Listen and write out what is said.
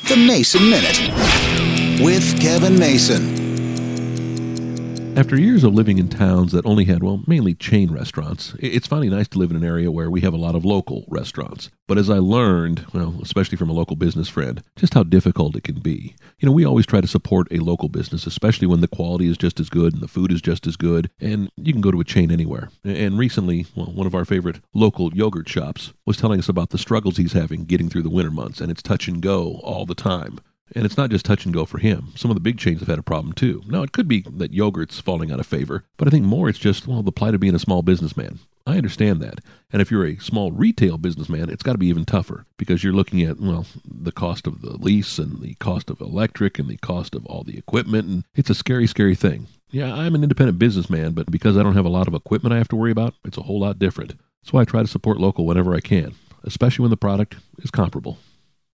The Mason Minute with Kevin Mason. After years of living in towns that only had, mainly chain restaurants, it's finally nice to live in an area where we have a lot of local restaurants. But as I learned, especially from a local business friend, just how difficult it can be. We always try to support a local business, especially when the quality is just as good and the food is just as good, and you can go to a chain anywhere. And recently, one of our favorite local yogurt shops was telling us about the struggles he's having getting through the winter months, and it's touch and go all the time. And it's not just touch and go for him. Some of the big chains have had a problem too. Now, it could be that yogurt's falling out of favor, but I think more it's just, the plight of being a small businessman. I understand that. And if you're a small retail businessman, it's got to be even tougher because you're looking at, the cost of the lease and the cost of electric and the cost of all the equipment. And it's a scary, scary thing. Yeah, I'm an independent businessman, but because I don't have a lot of equipment I have to worry about, it's a whole lot different. So I try to support local whenever I can, especially when the product is comparable.